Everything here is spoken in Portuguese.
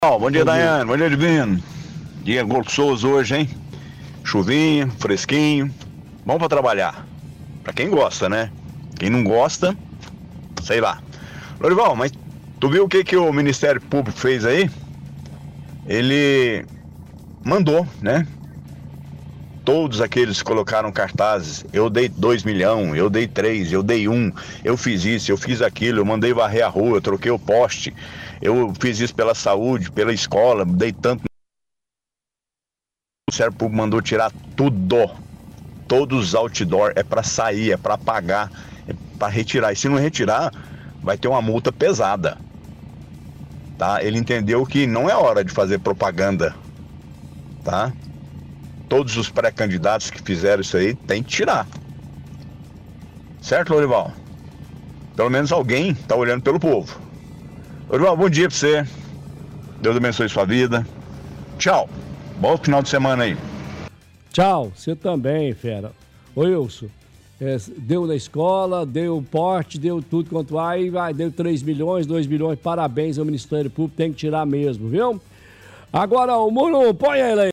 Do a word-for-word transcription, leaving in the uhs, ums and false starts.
Oh, bom dia, Daiane. Bom dia, Divino. Dia gostoso hoje, hein? Chuvinha, fresquinho. Bom pra trabalhar. Pra quem gosta, né? Quem não gosta, sei lá. Lorival, mas tu viu o que, que o Ministério Público fez aí? Ele mandou, né? Todos aqueles que colocaram cartazes, eu dei dois milhões, eu dei três, eu dei um, eu fiz isso, eu fiz aquilo, eu mandei varrer a rua, eu troquei o poste, eu fiz isso pela saúde, pela escola, dei tanto. O Ministério Público mandou tirar tudo, todos os outdoor, é para sair, é para pagar, é para retirar. E se não retirar, vai ter uma multa pesada. Tá? Ele entendeu que não é hora de fazer propaganda, tá? Todos os pré-candidatos que fizeram isso aí tem que tirar. Certo, Lorival? Pelo menos alguém tá olhando pelo povo. Lorival, bom dia pra você. Deus abençoe sua vida. Tchau. Bom final de semana aí. Tchau. Você também, fera. Ô, Wilson. É, deu na escola, deu porte, deu tudo quanto vai, vai, deu três milhões, dois milhões. Parabéns ao Ministério Público. Tem que tirar mesmo, viu? Agora, o Muro, põe ele aí.